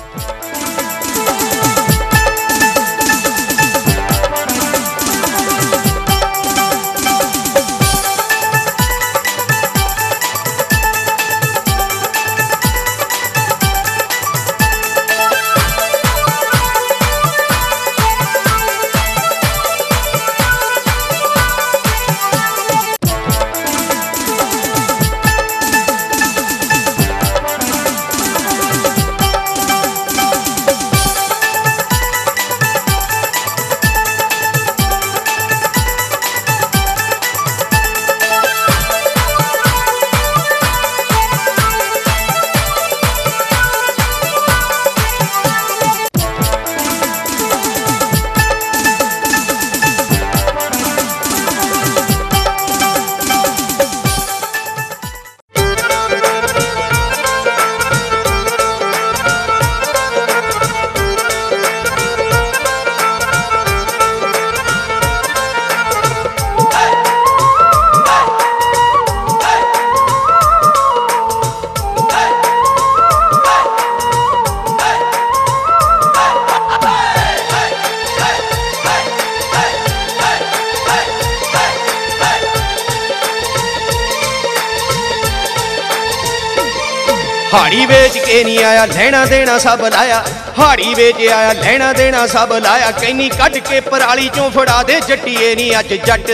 हाड़ी बेच के नहीं आया लेना देना सब लाया, हाड़ी बेच आया लेना देना सब लाया। कैनी कट के पराली चों फड़ा दे जट्टीए नी अज जट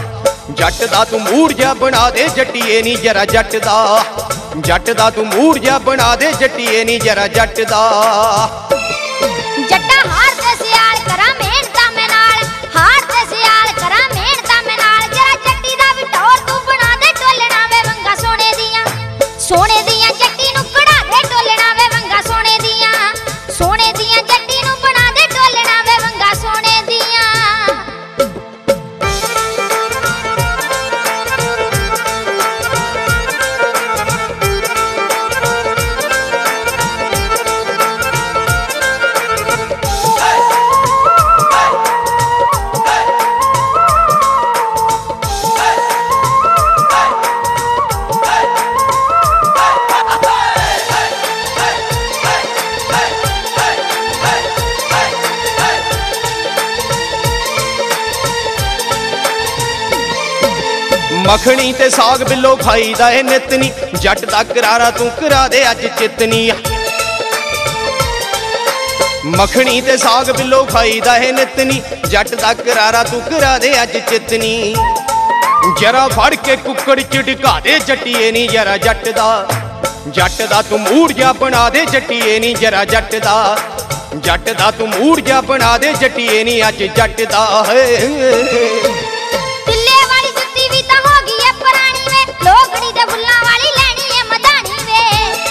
दा तू मूड जा बना दे जट्टीए नी जरा जट दा तू मूड जा बना दे जट्टीए नी जरा जट दा। जट्टा हार ते सियाल करा मेहनता मैं नाल, हार ते सियाल करा मेहनता मैं नाल। जरा जट्टी दा भी टोर तू बना दे टोलना वे वंगा सोने दियां जट्टी नू कढ़ा दे टोलना वे वंगा सोने दियां जट्टी नू बना दे टोलना वे वंगा सोने दियां। मखनी ते साग बिलो खाई दा है नितनी, जट दा करारा तू करा दे अज चितनी। मखनी ते साग बिलो खाई दा है नितनी, जट दा करारा तू करा दे अज चितनी। जरा फड़ के कुकड़ चिड़का दे जट्टीए नी जरा जट दा तू मूड जा बना दे जट्टीए नी जरा जट दा तू मूड जा बना दे जट्टीए नी अज जट दा है। लोगड़ी दे फुल्लां वाली लैनी है मदानी वे,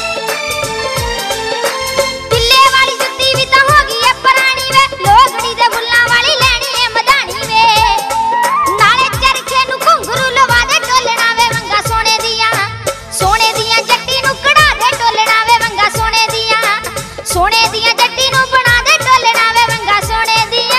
तिल्ले वाली जुत्ती भी तो होगी है पुरानी वे। लोगड़ी दे फुल्लां वाली लैनी है मदानी वे, नाले चरखे नू घुंघरू लवा दे टोलना वे वंगा सोने दियां जट्टी नू कढ़ा दे टोलना वे वंगा सोने दियां जट्टी नू बना दे टोलना वे वंगा सोने दियां।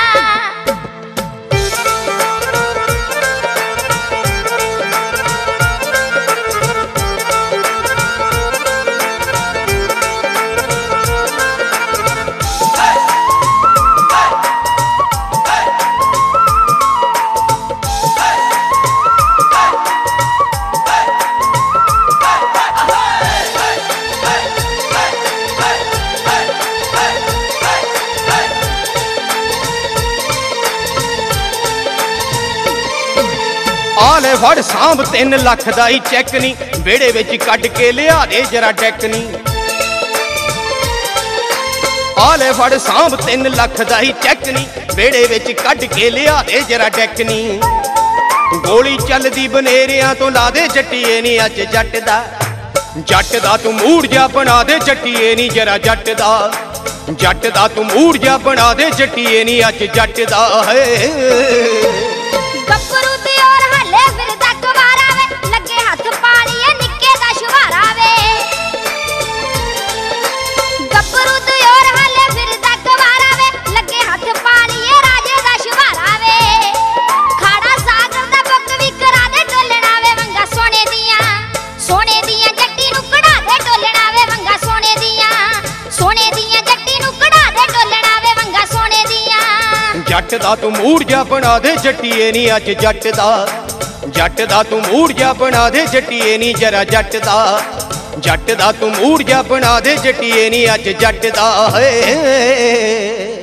आले फड़ सांभ 3 लाख दा ही चैक नी, वेड़े विच कट के लिया दे जरा टैक नी। आले फड़ सांभ 3 लाख दा ही चैक नी, वेड़े विच कट के लिया दे जरा टैक नी। गोली चलदी बनेरियां तो ला दे जट्टीए नी अज जट दा तू मूड जा बना दे जट्टीए नी जरा जट दा तू मूड जा बना दे जट्टीए नी अज जट दा है। सोने दियां ਜੱਟ ਦਾ ਤੂੰ ਮੂਡ ਜਾ ਬਣਾ ਦੇ ਜੱਟੀਏ ਨੀ ਅੱਜ ਜੱਟ ਦਾ ਤੂੰ ਮੂਡ ਜਾ ਬਣਾ ਦੇ ਜੱਟੀਏ ਨੀ ਜਰਾ ਜੱਟ ਦਾ ਤੂੰ ਮੂਡ ਜਾ ਬਣਾ ਦੇ ਜੱਟੀਏ ਨੀ ਅੱਜ ਜੱਟ ਦਾ ਏ